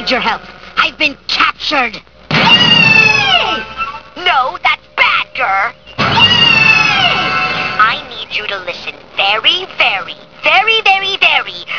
need your help. I've been captured. Hey! No, that's Badger. Hey! I need you to listen very, very, very, very, very,